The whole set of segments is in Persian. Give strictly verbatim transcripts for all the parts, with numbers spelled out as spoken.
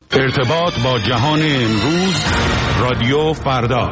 ارتباط با جهان امروز، رادیو فردا.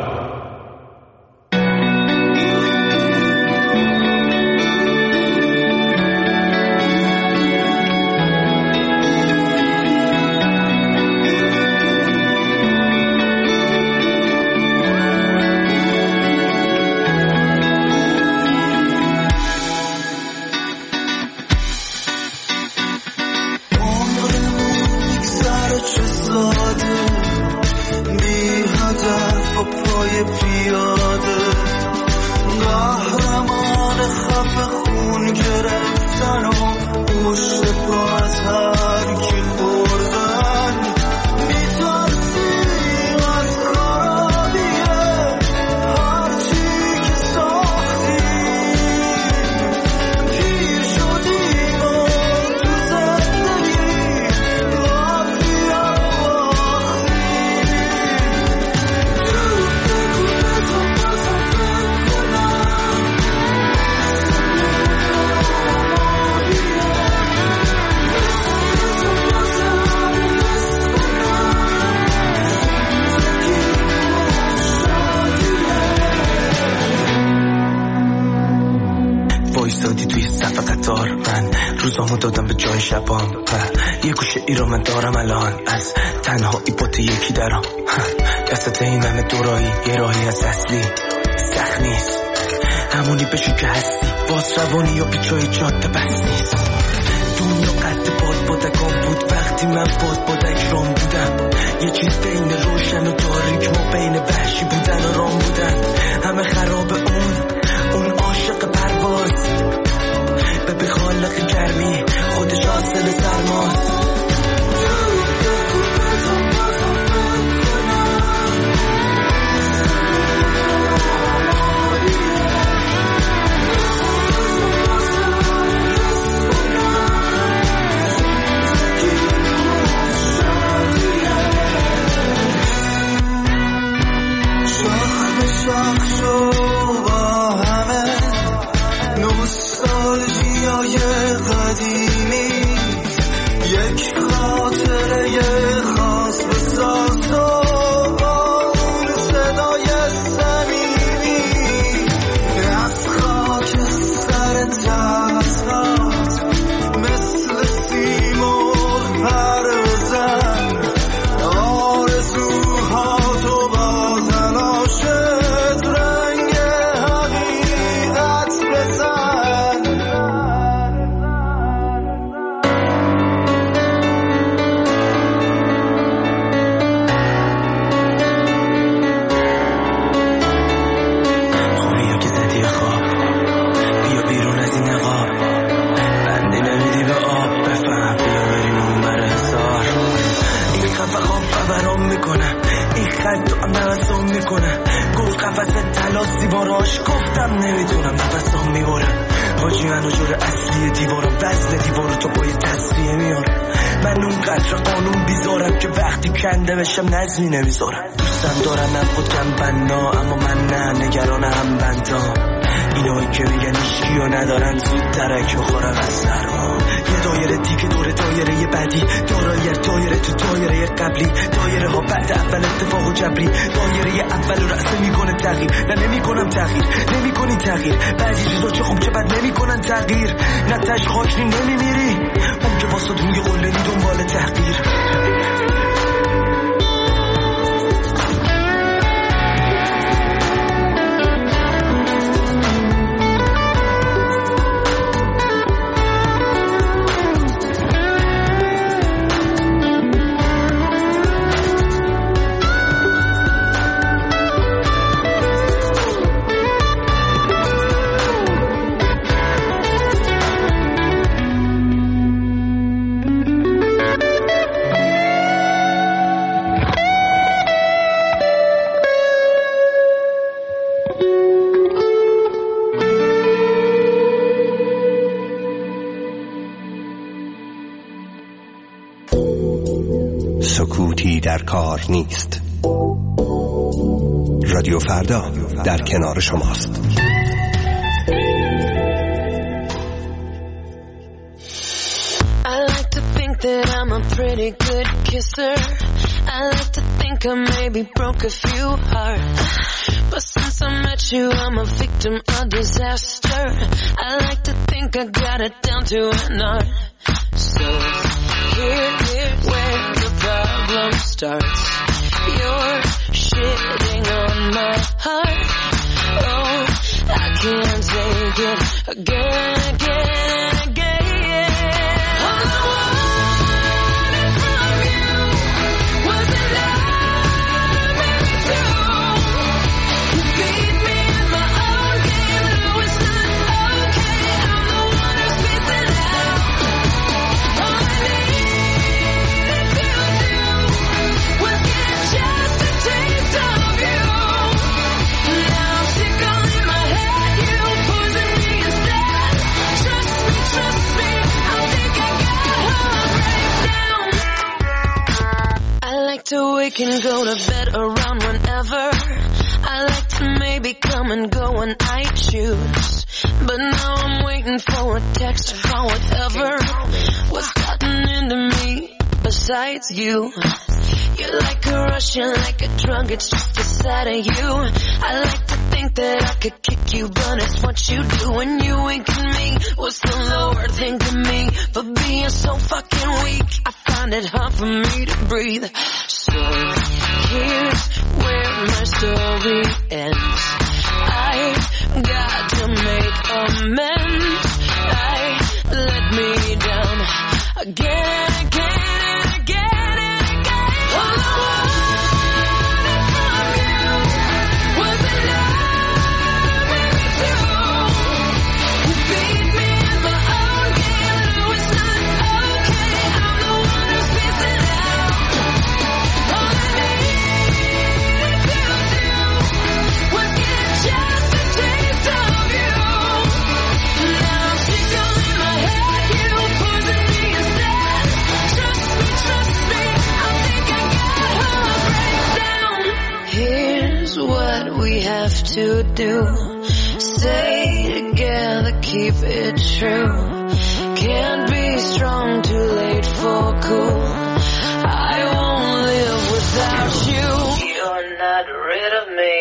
دادم به جای شبام یه گوشه ای رو من دارم الان از تنهایی با تو یکی درام دستت این همه دورایی یه راهی از اصلی سخت نیست همونی بشو که هستی باز روانی یا پیچای جاده بس نیست دنیا قد باد بادکان بود وقتی من باد بادک رام بودم یه چیز بین روشن و تاریک ما بین وحشی بودن و رام بودن همه خراب اون اون عاشق پرواز به خالق گرمی خودش حاصل سرماست بشم نظمی نمیذارم دوستم دارم من خود کم بنا اما من نه نگران هم بندام اینایی که میگن ایشکی و ندارن زود درک بخورم از سرما یه دایره دیگه دور دایره یه بعدی دارایی دایره تو دایره قبلی دایره ها بعد اول اتفاق و جبری دایره اول رأسه میکنه تغییر نه نمیکنم تغییر نمیکنی تغییر بعضی چیزا چه خوب چه بد نمیکنن تغییر نه تش خاکنی نمیمیری اون که واسه روی قله نی دنبال تحقیر سکوتی در کار نیست. رادیو فردا در کنار شماست. I like to think that I'm a pretty good kisser. I like to think I maybe broke a few hearts, but since I met you I'm a victim of disaster. I like to think I got it down to an art. So here, here where the problem starts. You're shitting on my heart. Oh, I can't take it again, again, again. All I wanted from you was a love, maybe two. You beat me in my own game, no it's not okay. I'm the one who's missing out. All I needed to do was get just a taste of you. Now I'm sick all in my head, you poison me instead. Trust me, trust me, I think I got heart breakdown. I like to wake and go to bed around whenever. I like to maybe come and go when I choose, but now I'm waiting for a text or whatever. What's gotten into me besides you? You're like a rush, you're like a drug, it's just the sight of you. I like to think that I could kick you, but it's what you do when you wink at me. What's the Lord think of me for being so fucking weak? I find it hard for me to breathe. So here's where my story ends. I got to make amends. I let me down again, again, again, and again. All I wanted from you was a love, maybe two. You beat me in my own game, no it's not okay. I'm the one who's missing out. All I needed to do was get just a taste of you. Now I'm sick all in my head, you poison me instead. Trust me, trust me, I think I got heart breakdown. Here's what we have to do. Stay together, keep it true. Can't be strong, too late for cool. I won't live without you. You're not rid of me.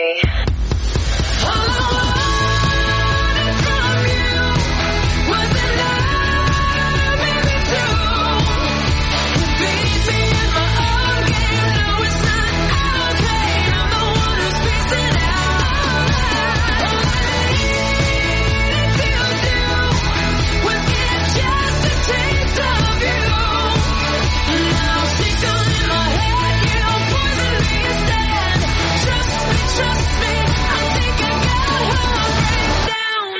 All I wanted from you was a love, maybe two. You beat me in my own game, no it's not okay. I'm the one who's missing out. All I needed to do was get just a taste of you. Now I'm sick all in my head, you poison me instead. Trust me, trust me, I think I got heart breakdown.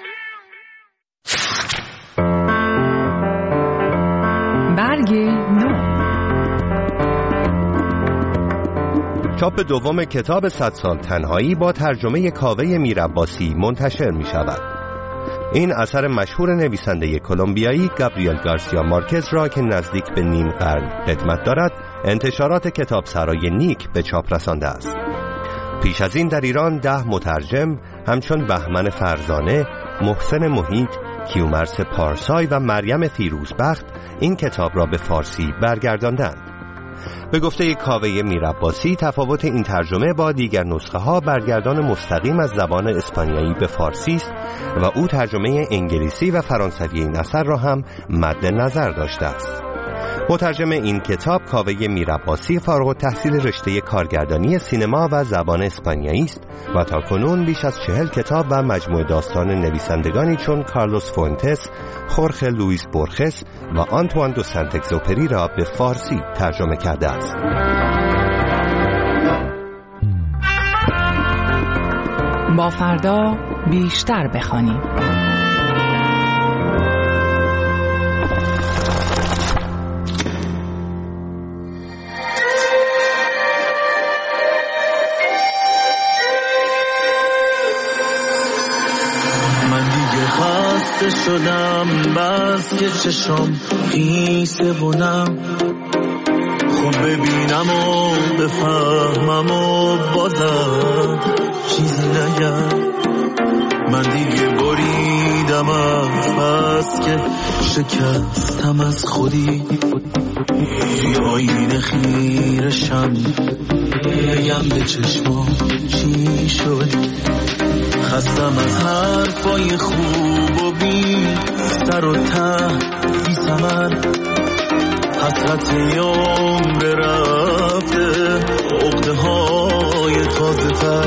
برگ نو. چاپ دوم کتاب صد سال تنهایی با ترجمه کاوه میرعباسی منتشر می شود. این اثر مشهور نویسنده کلمبیایی گابریل گارسیا مارکز را که نزدیک به نیم قرن قدمت دارد، انتشارات کتابسرای نیک به چاپ رسانده است. پیش از این در ایران ده مترجم همچون بهمن فرزانه، محسن محیط، کیومرث پارسای و مریم فیروزبخت این کتاب را به فارسی برگرداندند. به گفته کاوه میرعباسی تفاوت این ترجمه با دیگر نسخه ها برگردان مستقیم از زبان اسپانیایی به فارسی است و او ترجمه انگلیسی و فرانسوی این اثر را هم مد نظر داشته است. مترجم این کتاب کاوه میرعباسی فارغ التحصیل رشته کارگردانی سینما و زبان اسپانیایی است و تاکنون بیش از چهل کتاب و مجموعه داستان نویسندگانی چون کارلوس فونتس، خورخه لوئیس بورخس و آنتوان دو سنت اگزوپری را به فارسی ترجمه کرده است. با فردا بیشتر بخوانیم. شدم بس که چشم خیسه بونم، خب ببینم و بفهمم و بازم چیزی نگم. من دیگه بریدم از بس که شکستم از خودی، توی آینه خیرشم بگم به چشمام چی شد. خستم از حرفای خوب و بی سر و ته بی ثمر. حسرت یام برفته عقده های تازه تر.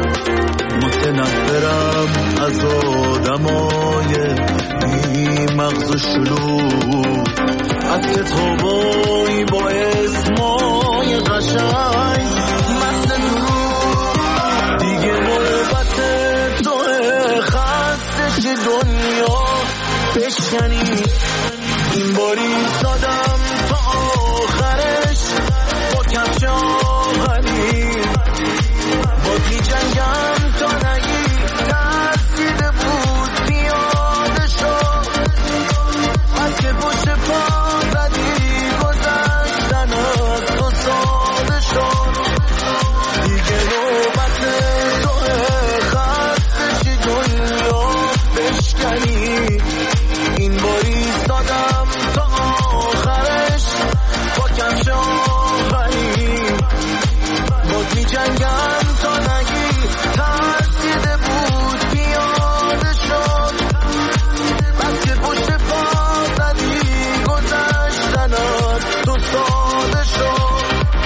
متنفرم از آدمای بی مغز و شلوغ، از کتابایی با اسمای قشنگ مست نور. دیگه نوبت توه خسته چه دنیا بشکنی. این باری دادم تا آخرش با کفش آهنی. با بی جنگم تا نگی ترسیده بود پیاده شد. از که پشت پا زدی گذشتن از تو ساده شد. دیگه نوبت توه خسته چی دنیا بشکنی. این باری دادم تا آخرش با کفش آهنی. با می جنگم تا نگی ترسیده بود پیاده شد. بس که پشت پا زدی گذشتن از تو ساده شد.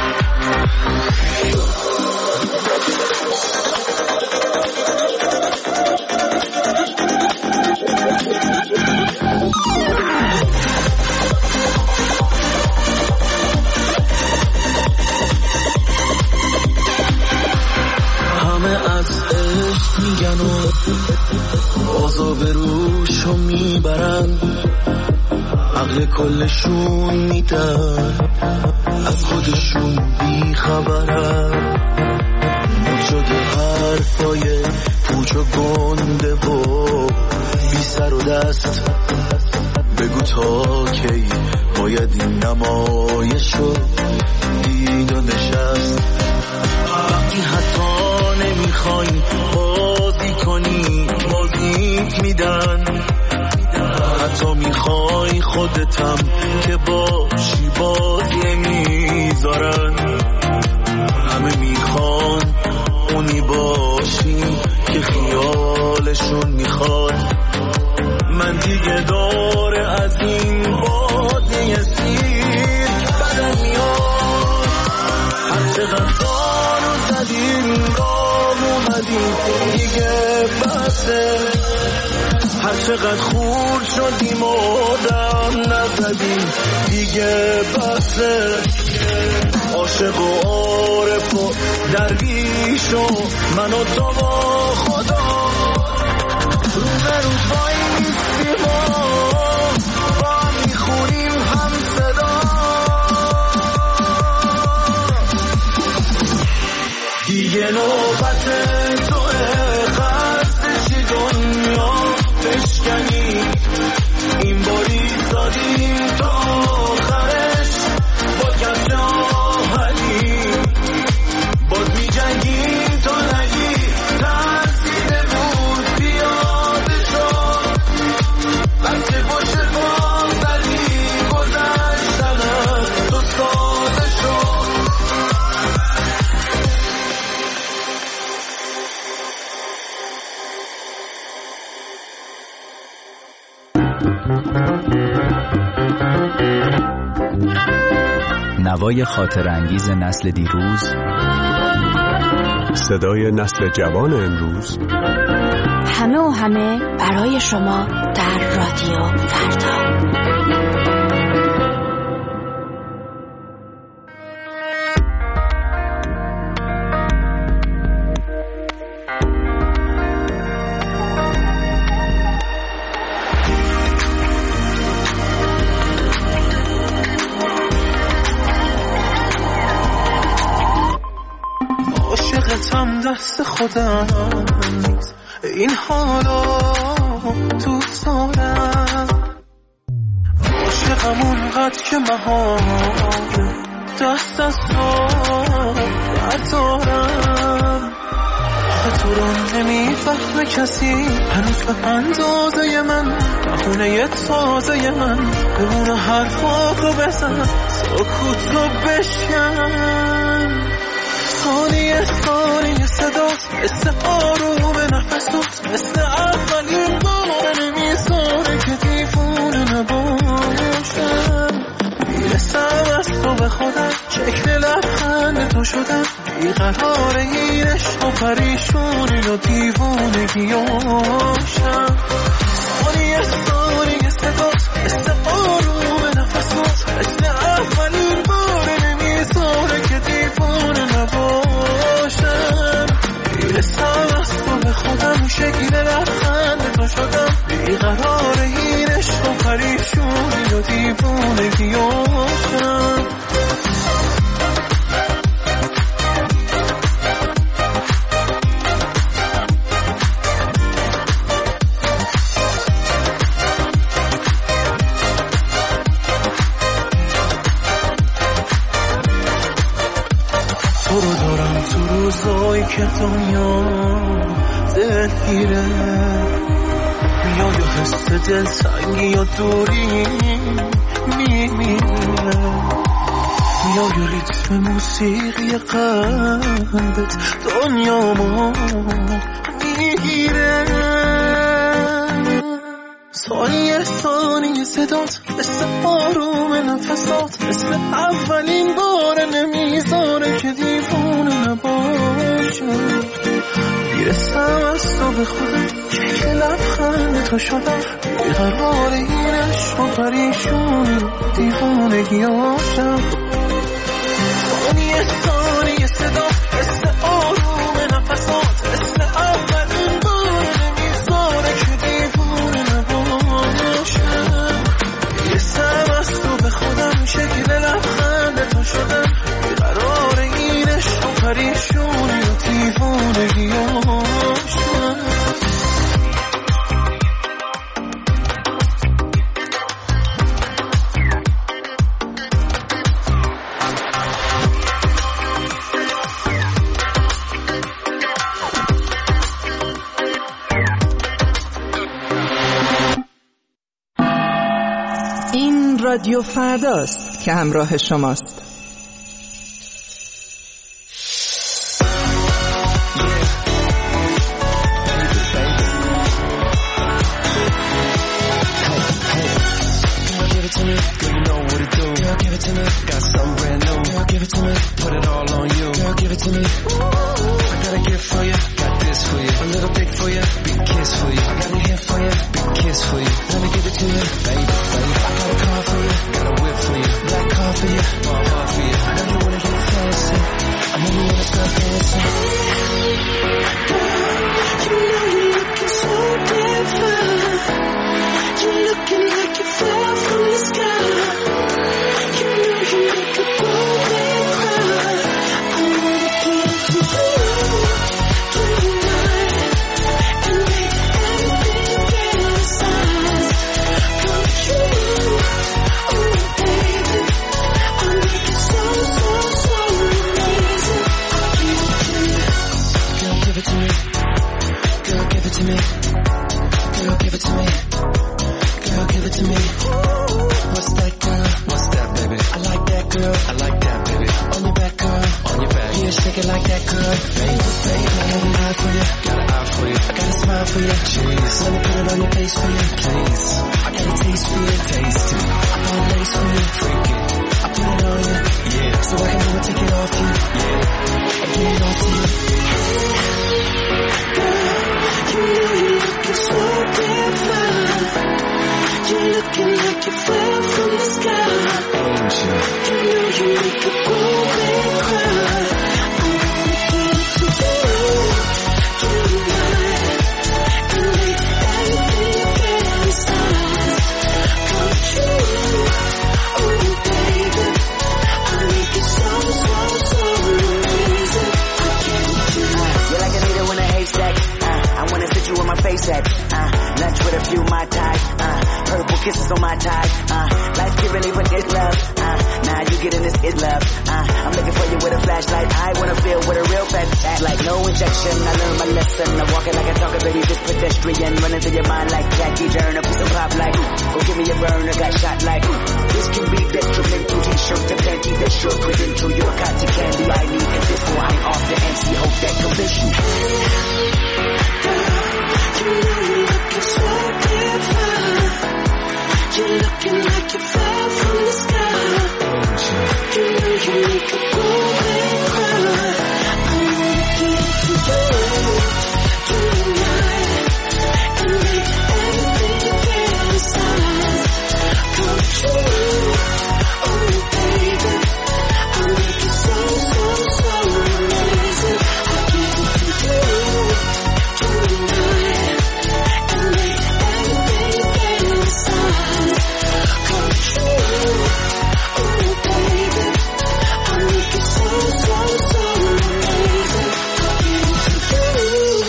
همه از عشق میگن و عذاب روشو میبرن. عقل کلشون میدن از خودشون بیخبرن. شده حرفای پوچ و گنده و بی سر و دست. بگو تا کی باید این نمایشو دید و نشست. وقتی حتی نمیخوای بازی کنی بازیت میدن. حتی میخوای خودتم که باشی بازی میذارن. همه میخوان اونی باشی که خیالشون میخواد. من دیگه داره از این بازی سیر بدن میاد. هر چقدر دارو زدیم راه اومدیم دیگه بسه. هر چقدر خورد شدیم و دم نزدیم دیگه بسه. عاشق و عارف و درویش و من و تو با خدا رو به رو پای نیستیم و با میخونیم هم صدا. دیگه نوبت توه خسته چی دنیا بشکنی. این باری دادیم تا آخرش با کفش آهنی. باز می جنگیم تا نگی ترسیده بود پیاده شد. وقتی پشت پا زدی گذشتن از تو ساده شد. نوای خاطر انگیز نسل دیروز، صدای نسل جوان امروز. همه و همه برای شما در رادیو فردا. عاشقتم دست خودم نیست این حالا دوست دارم. عاشقم اونقدر که مهار دست از تو بردارم. آخه تو رو نمیفهم نفهمه کسی هنوز به اندازه من بخونه تازه من بمونه حرفاتو بزن سکوتو بشکن ثانیه ثانیه صدات مثل آروم نفسات مثل اولین بار نمیذاره که دیوونه نباشم میرسم از تو به خودم شکل لبخند تو شدم بیقرار این عشق و پریشونی و دیوونگیاشم ثانیه ثانیه صدات مثل آروم نفسات مثل اولین بار نمیذاره که دیوونه نباشم میرسم از تو به خودم شکل لبخند تو شدم بیقرار این عشق و پریشونی و دیوونگیاشم تو رو دارم تو روزایی که دنیا دلگیره میای و حس دل تنگی یا دوری میمیره میای و ریتم موسیقی قلبت دنیا ما میگیره ثانیه ثانیه صدات مثل آروم نفسات مثل اولین بار نمیذاره که دیوونه نباشم میرسم از تو به خودم شکل لبخند تو شدم بیقرار این عشق و پریشونی دیوونگیاشم ثانیه ثانیه صدات مثل آروم نفسات مثل اولین بار نمیذاره که دیوونه نباشم میرسم از تو به خودم شکل لبخند تو شدم بیقرار این عشق و پریشونی و دیوونگیاشم این رادیو فرداست که همراه شماست. Kisses on my tie, uh, life can really put this love, uh, now you get in this is love, uh, I'm looking for you with a flash flashlight. I wanna feel what a real fat act like. No injection, I learned my lesson. I'm walking like a talker, baby, just pedestrian. Running through your mind like Jackie Turner. A piece of pop like, go give me a burner, got shot like. This can be detrimental. T-shirt to panty, that's your credential. You're cotton candy, I need it. This one, I'm off the M C, hope that convince you. You know you're looking so different. You're looking like you fell from the sky. You know you make a golden cry. I wanna give it to you tonight and make everything you feel inside come true. Oh baby, I'll make it so, so, so amazing. I'll give it to you tonight and make everything you feel inside come true. Oh baby, I'll make it so, so, so amazing. I'll give it to you.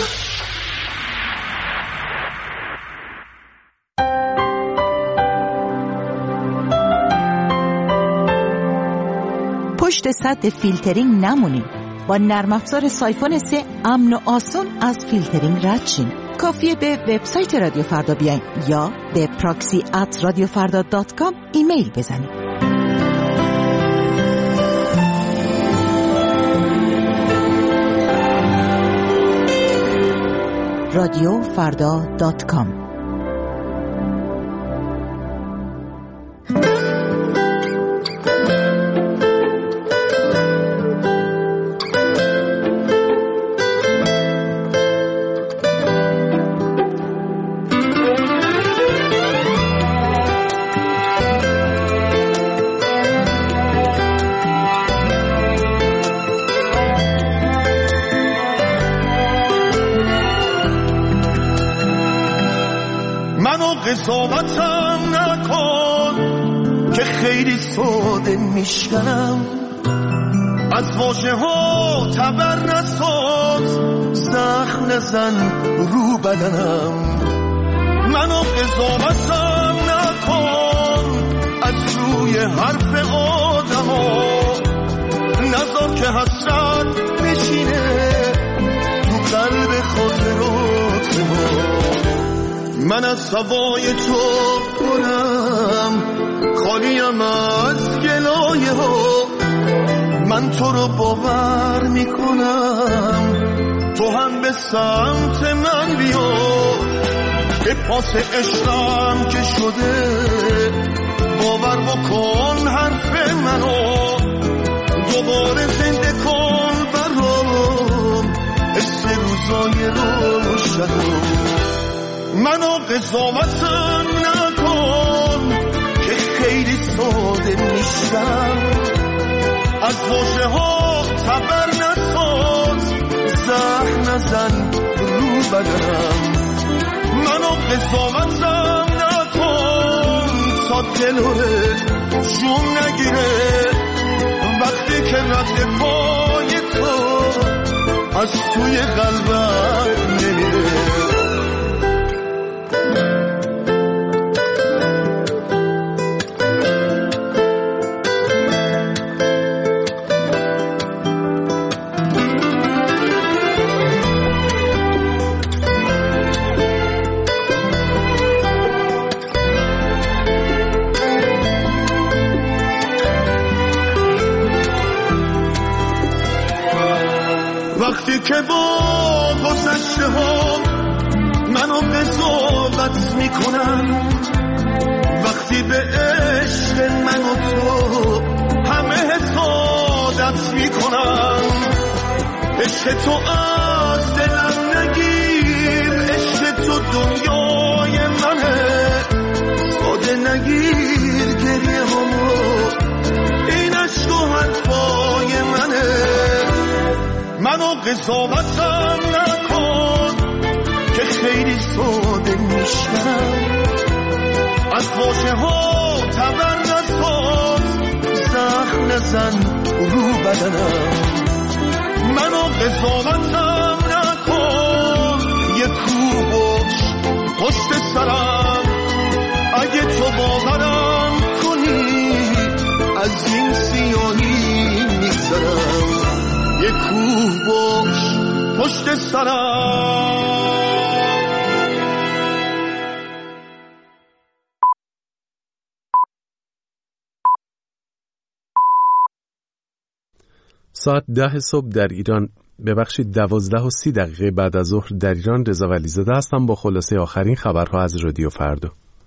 پشت سد فیلترینگ نمونید. با نرم افزار سایفون سه امن و آسون از فیلترینگ رد شین. کافیه به وبسایت رادیو فردا بیاین یا به پراکسی ات رادیو فردا دات کام ایمیل بزنید. رادیو فردا دات کام. قضاوتم نکن که خیلی ساده میشکنم. از واژه ها تبر نساز، زخم نزن رو بدنم. منو قضاوتم نکن از روی حرف آدم ها، نذار که حسرت بشینه تو قلب خاطرات ما. من از هوای تو پرم، خالیم از گلایه ها. من تو رو باور میکنم، تو هم به سمت من بیا. به پاس عشقم که شده باور بکن حرف منو. دوباره زنده کن برام حس روزای روشنو. منو قضاوتم نکن که خیلی ساده میشم. از واژه ها تبر نساز، زخم نزن رو بدنم. منو قضاوتم نکن تا دلوره جون نگیره وقتی که رد پای تو از توی قلبم نمیره. وقتی که با گذشته ها منو قضاوت میکنن، وقتی به عشق من و تو همه حسادت میکنن. عشق تو از دلم نگیر، عشق تو دنیای منه. ساده نگیر گریه همو، این عشق و حرفای منه. منو قضاوتم نکن که خیلی ساده میشم. از واژه ها تبر نساز، زخم نزن رو بدنم. منو قضاوتم نکن، یه کوبش پشت سرم. اگه تو باورم کنی از این سیاهی میگذرم. پشت سرم. ساعت ده صبح در ایران، ببخشید دوازده و سی دقیقه بعد از ظهر در ایران. رضا ولیزاده هستم با خلاصه آخرین خبرها از رادیو فردا.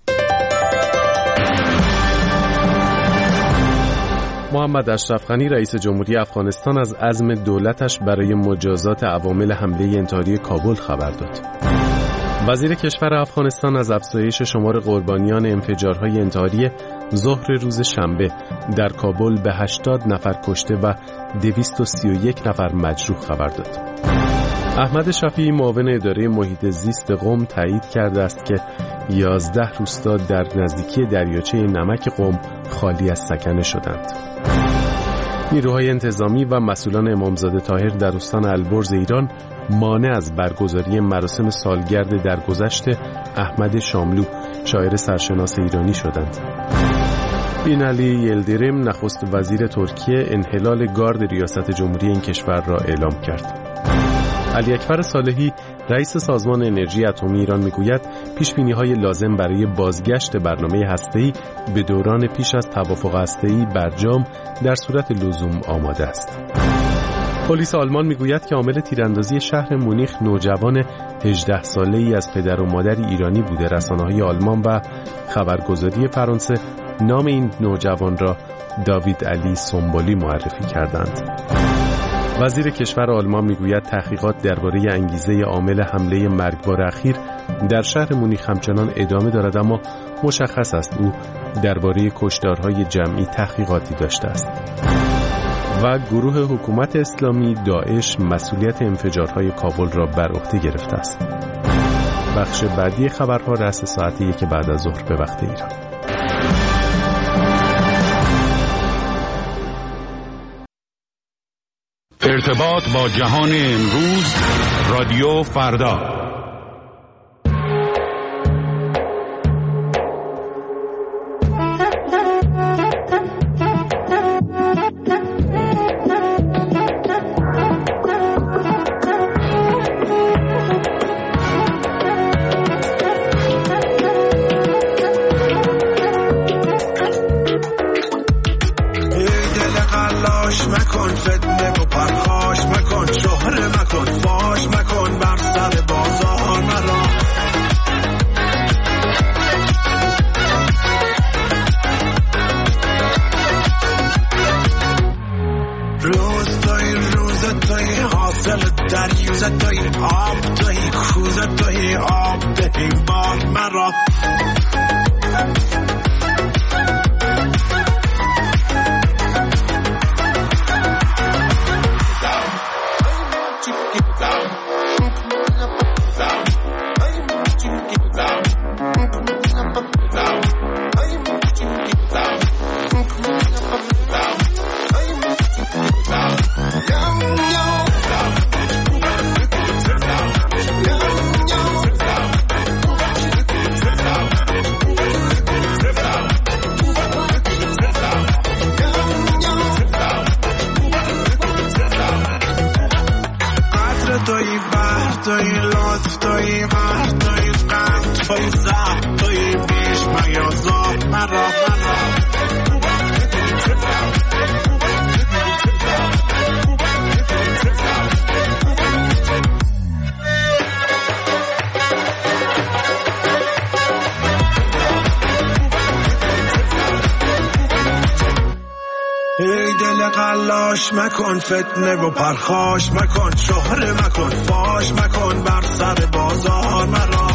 محمد اشرف غنی رئیس جمهوری افغانستان از عزم دولتش برای مجازات عوامل حمله انتحاری کابل خبر داد. وزیر کشور افغانستان از افزایش شمار قربانیان انفجارهای انتحاری ظهر روز شنبه در کابل به هشتاد نفر کشته و دویست و سی و یک نفر مجروح خبر داد. احمد شفیعی معاون اداره محیط زیست قم تایید کرده است که یازده روستا در نزدیکی دریاچه نمک قم خالی از سکنه شدند. نیروهای انتظامی و مسئولان امامزاده طاهر در استان البرز ایران مانع از برگزاری مراسم سالگرد درگذشت احمد شاملو، شاعر سرشناس ایرانی شدند. بینعلی یلدریم نخست وزیر ترکیه انحلال گارد ریاست جمهوری این کشور را اعلام کرد. علی اکبر صالحی رئیس سازمان انرژی اتمی ایران میگوید پیشبینی‌های لازم برای بازگشت برنامه هسته‌ای به دوران پیش از توافق هسته‌ای برجام در صورت لزوم آماده است. پلیس آلمان میگوید که عامل تیراندازی شهر مونیخ نوجوان هجده ساله‌ای از پدر و مادری ایرانی بوده. رسانه‌های آلمان و خبرگزاری فرانسه نام این نوجوان را داوید علی سنبولی معرفی کردند. وزیر کشور آلمان میگوید تحقیقات درباره انگیزه عامل حمله مرگبار اخیر در شهر مونیخ همچنان ادامه دارد، اما مشخص است او درباره کشتارهای جمعی تحقیقاتی داشته است. و گروه حکومت اسلامی داعش مسئولیت انفجارهای کابل را بر عهده گرفته است. بخش بعدی خبرها رأس ساعت یک بعد از ظهر به وقت ایران. ارتباط با جهان امروز، رادیو فردا. مکن فتنه و پرخاش مکن، شهره مکن فاش مکن، بر سر بازار مرا.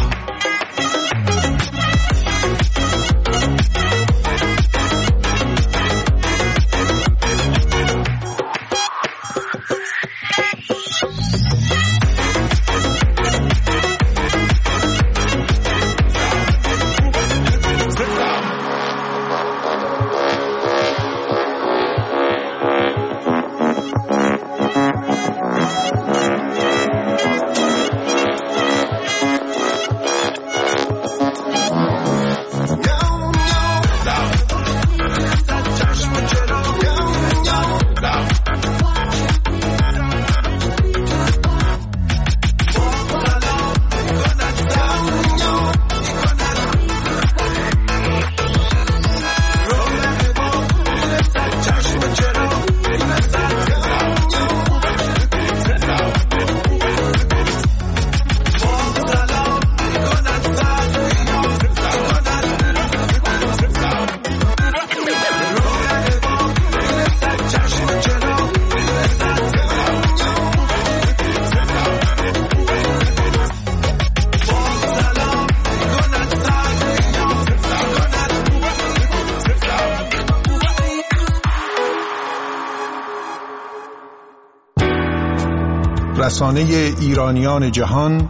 رسانه ایرانیان جهان،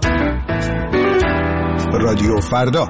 رادیو فردا.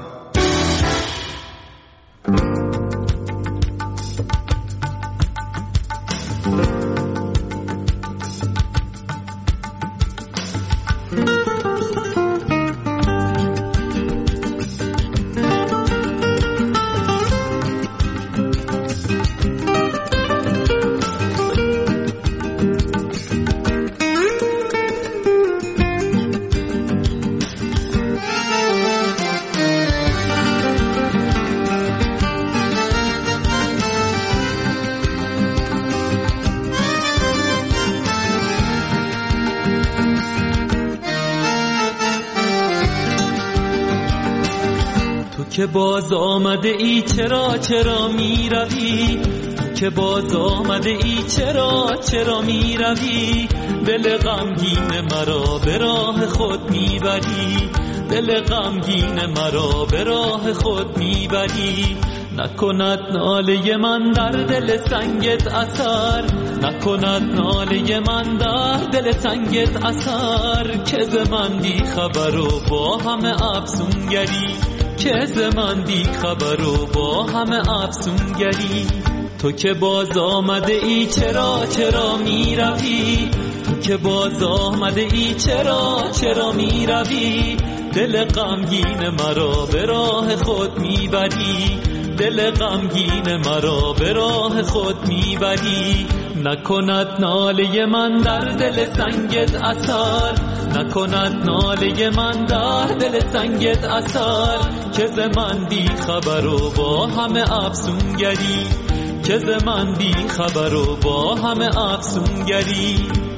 که باز آمده ای چرا چرا می روی، که باز آمده ای چرا چرا می روی، دل غمگین مرا به راه خود می بری، دل غمگین مرا به راه خود می بری. نکند ناله من در دل سنگت اثر، نکند ناله من در دل سنگت اثر، که ز من بی خبر و با همه افسونگری، که ز من بی خبر و با همه افسونگری. تو که باز آمده ای چرا چرا می روی، تو که باز آمده ای چرا چرا می روی، دل غمگین مرا به راه خود می بری، دل غمگین مرا به راه خود می بری. نکند ناله من در دل سنگت اثر، نکند ناله من در دل سنگت اثر، که ز من بی خبر و با همه افسونگری، که ز من بی خبر و با همه افسونگری.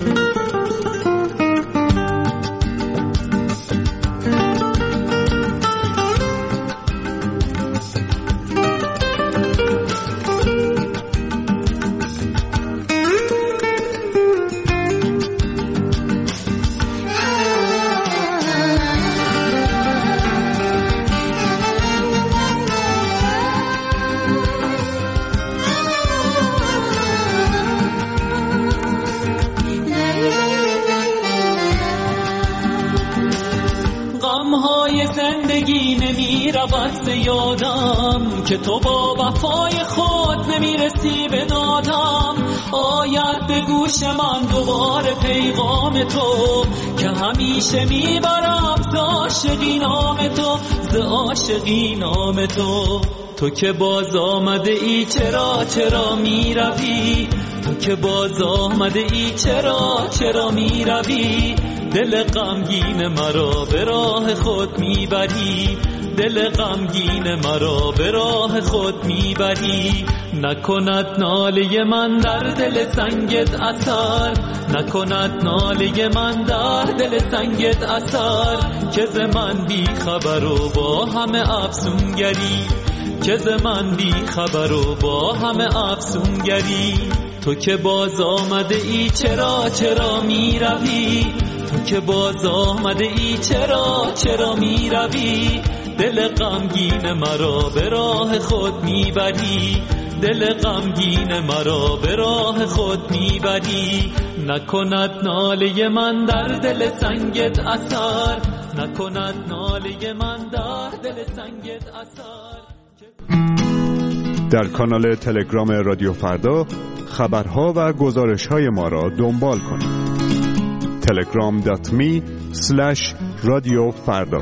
زندگی نمی رود به یادم، که تو با وفای خود نمی رسی به دادم. آید به گوش من دوباره پیغام تو، که همیشه می برم ز عاشقی نام تو، ز عاشقی نام تو. تو که باز آمده ای چرا چرا می روی، تو که باز آمده ای چرا چرا می روی، دل غمگین مرا به راه خود میبری، دل غمگین مرا به راه خود میبری. نکند ناله من در دل سنگت اثر، نکند ناله من در دل سنگت اثر، که ز من بی خبر و با همه افسونگری، که ز من بی خبر و با همه افسونگری. تو که باز آمده ای چرا چرا می روی، تو که باز آمده ای چرا چرا می روی، دل غمگین مرا به راه خود می بری، دل غمگین مرا به راه خود می بری. نکند ناله من در دل سنگت اثر، نکند ناله من در دل سنگت اثر. در کانال تلگرام رادیو فردا خبرها و گزارش‌های ما را دنبال کنید. تلگرام دات می اسلش رادیو فردا.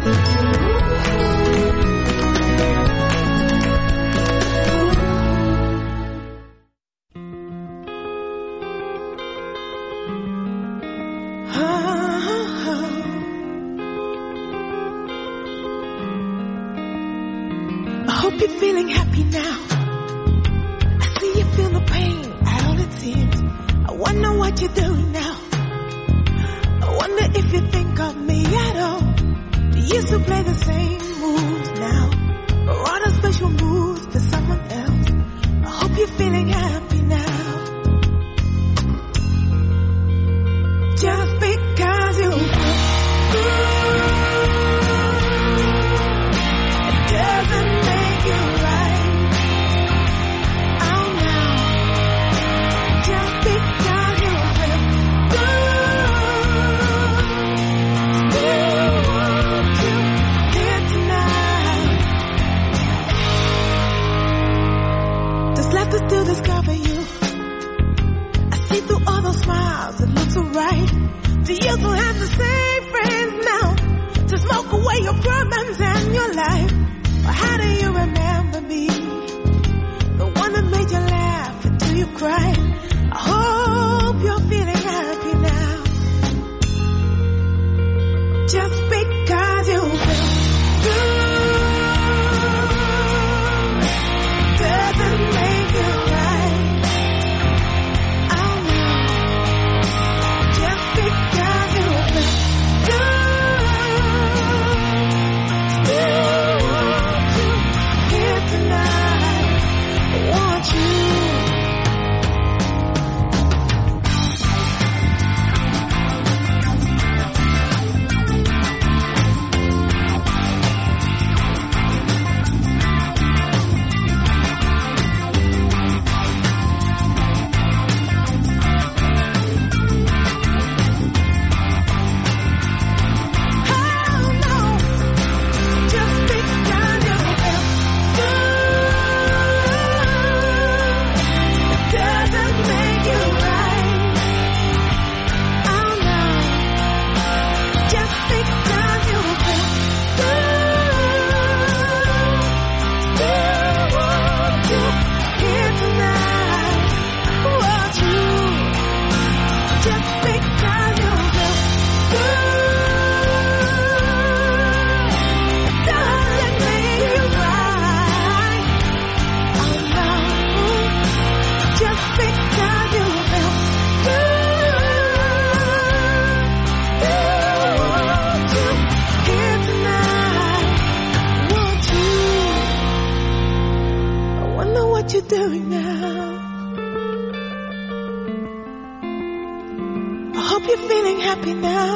I hope you're feeling happy now. I see you feel the pain at all it seems. I wonder what you're doing now. I wonder if you think of me at all. You used to play the same moves now, or on a special moves to someone else. I hope you're feeling happy now. Just because you doesn't make you right. Oh no, just because you feel good it looks alright. Do you still have the same friends now to smoke away your problems and your life? Or how do you remember me? The one that made you laugh until you cried. I hope you're feeling happy now. Just because you feel good doesn't make you right. Oh no. Just because you feel good still want you here tonight. I want you. Doing now. I hope you're feeling happy now.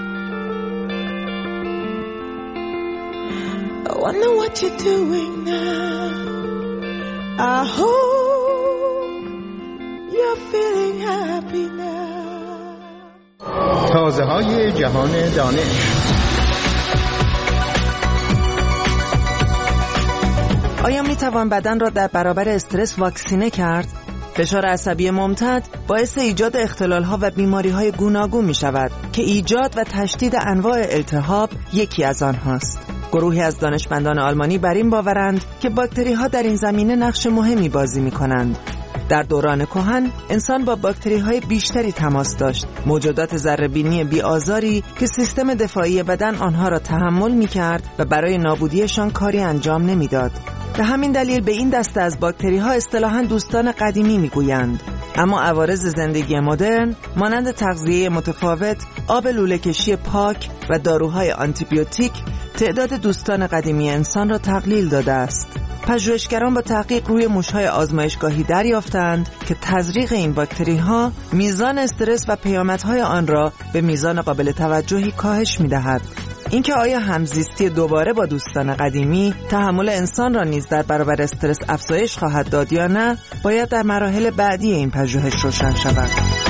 I wonder what you're doing now. I hope you're feeling happy now. تازه های جهان دانش. آیا می توان بدن را در برابر استرس واکسینه کرد؟ فشار عصبی ممتد باعث ایجاد اختلال‌ها و بیماری‌های گوناگون می شود که ایجاد و تشدید انواع التهاب یکی از آنهاست. گروهی از دانشمندان آلمانی بر این باورند که باکتری‌ها در این زمینه نقش مهمی بازی می‌کنند. در دوران کهن انسان با باکتری‌های بیشتری تماس داشت، موجودات ذره‌بینی بی‌آزاری که سیستم دفاعی بدن آنها را تحمل می‌کرد و برای نابودیشان کاری انجام نمی‌داد. به همین دلیل به این دسته از باکتری‌ها اصطلاحاً دوستان قدیمی می‌گویند. اما عوارض زندگی مدرن مانند تغذیه متفاوت، آب لوله‌کشی پاک و داروهای آنتیبیوتیک تعداد دوستان قدیمی انسان را تقلیل داده است. پژوهشگران با تحقیق روی موش‌های آزمایشگاهی دریافتند که تزریق این باکتری‌ها میزان استرس و پیامدهای آن را به میزان قابل توجهی کاهش می‌دهد. اینکه آیا همزیستی دوباره با دوستان قدیمی تحمل انسان را نیز در برابر استرس افزایش خواهد داد یا نه، باید در مراحل بعدی این پژوهش روشن شود.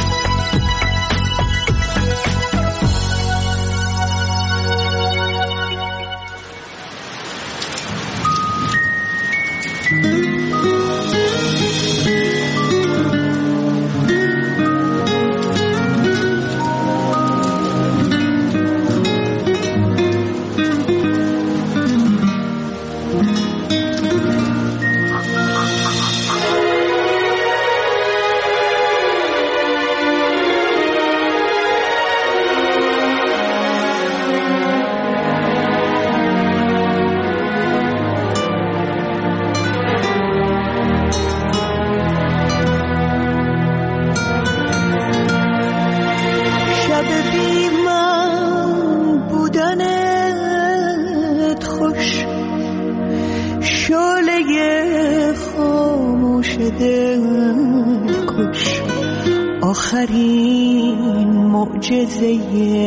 آخرین معجزه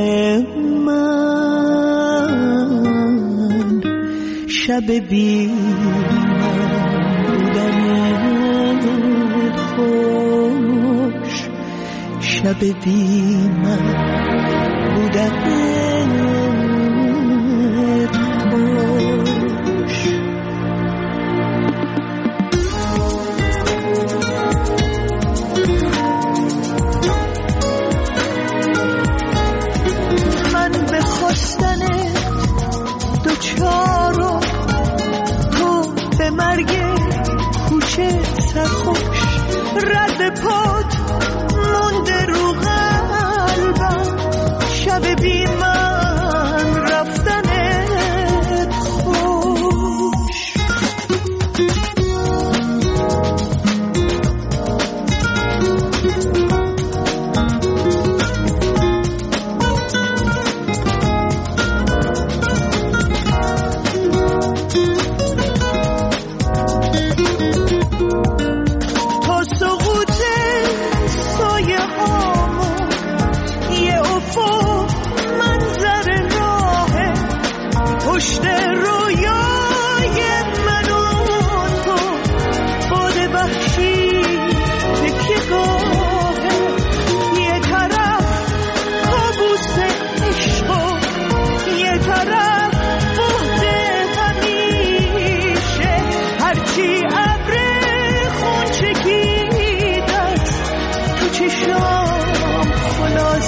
من شب بی من بودن خوش، شب بی من بودن خوش.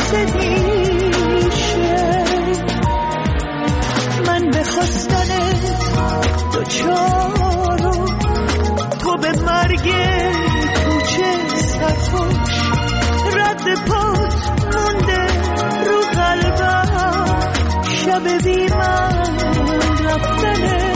میشه. من به خواستن دوچارو تو به مرگ کوچه سرخوش، رد پات مونده رو قلبم، شب بی من رفتنه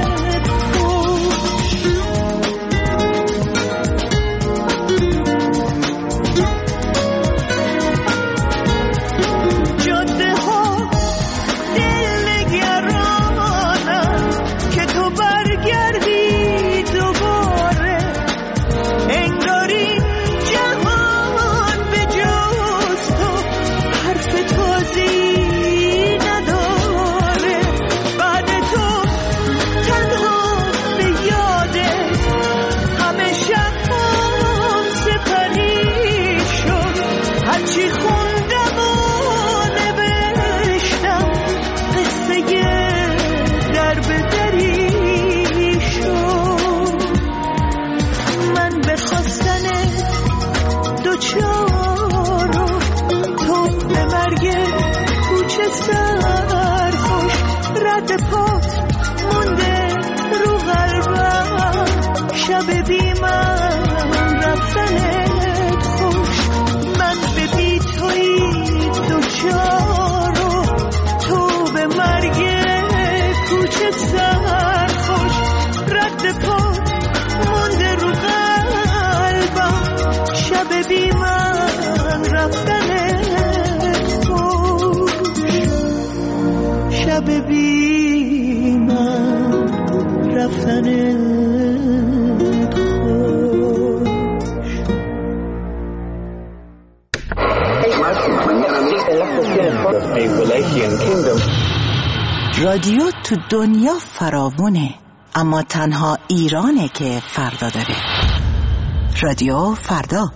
رادیو تو دنیا فراوونه، اما تنها ایرانه که فردا داره. رادیو فردا.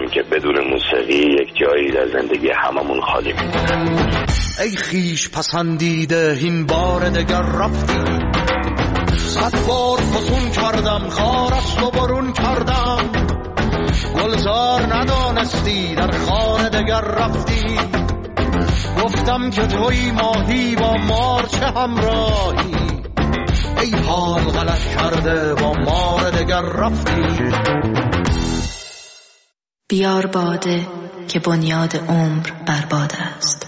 میدونم که بدون موسیقی یک جایی در زندگی هممون خالی میمونه. ای خیش پسندیده این بار دگر رفتی، صد بار فسون کردم خارست و برون کردم، گلزار ندانستی در خانه دگر رفتی، گفتم که توی ماهی با مار چه همراهی، ای حال غلط کرده با مار دگر رفتی. بیار باده که بنیاد عمر برباد است.